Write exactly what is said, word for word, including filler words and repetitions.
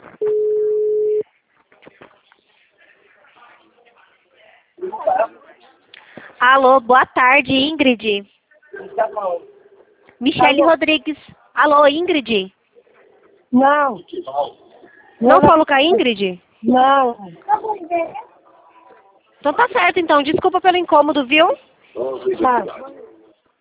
Alô, boa tarde, Ingrid. Michele Alô. Rodrigues. Alô, Ingrid? Não. Não falou com a Ingrid? Não. Então tá certo, então. Desculpa pelo incômodo, viu? Tá.